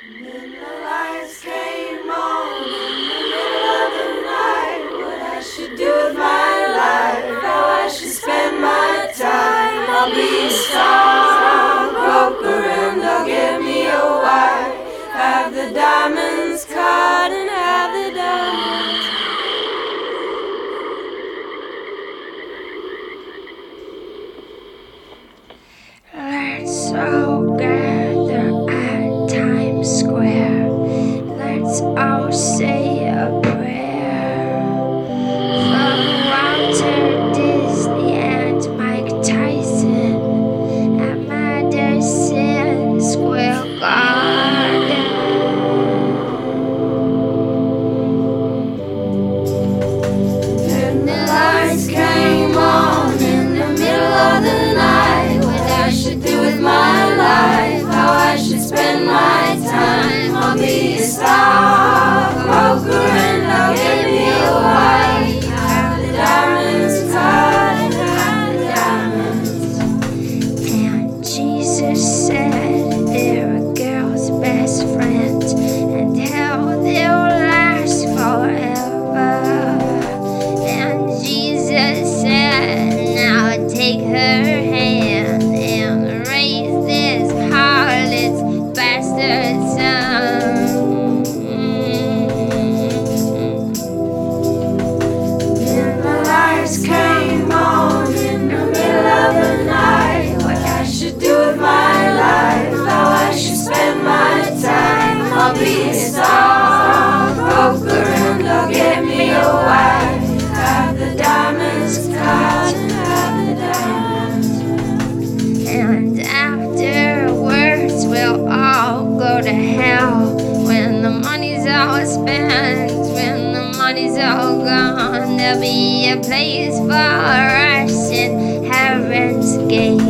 Then the lights came on in the middle of the night. What I should do with my life, how I should spend my time. I'll be a stockbroker and I'll get me a wife. Have the diamonds cut and have the diamonds. Let's all gather at Times Square. Let's all say a prayer for Walter Disney and Mike Tyson at Madison Square Garden. Then the lights came on in the middle of the night. What I should do with my life, how I should spend my time. I'll be a stockbroker and I'll get me a wife. Have the diamonds cut and have the diamonds. And Jesus said they're a girl's best friend and how they'll last forever. And Jesus said, now take her hand and raise this harlot's bastard son. Then the lights came on in the middle of the night. What I should do with my life, how I should spend my time. I'll be a stockbroker and I'll get me a wife. Have the diamonds cut and have the diamonds. And afterwards we'll all go to hell when the money's all spent, when the money's all gone. There'll be a place for us in heaven's gate.